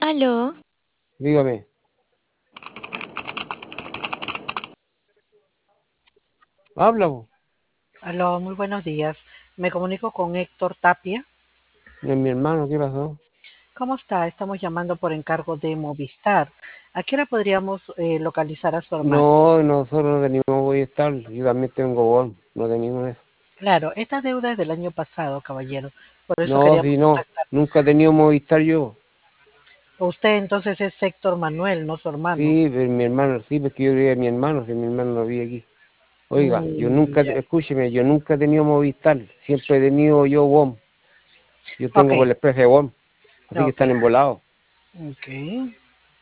Aló, Dígame. Habla, po. Aló, muy buenos días. Me comunico con Héctor Tapia. Es mi hermano, ¿qué pasó? ¿Cómo está? Estamos llamando por encargo de Movistar. ¿A qué hora podríamos localizar a su hermano? No, nosotros no tenemos voy a estar. Yo también tengo BOM. No tenemos eso. Claro, esta deuda es del año pasado, caballero. Por eso No, queríamos si no. contactarnos. Nunca he tenido Movistar yo. Usted entonces es Héctor Manuel, no su hermano. Sí, pero mi hermano, sí, porque yo creía mi hermano, si mi hermano no vive aquí. Oiga, yo nunca, Ya. escúcheme, yo nunca he tenido Movistar. Siempre he tenido yo BOM. Yo Ok, tengo por el precio de BOM. Así que ok, están embolados. ok.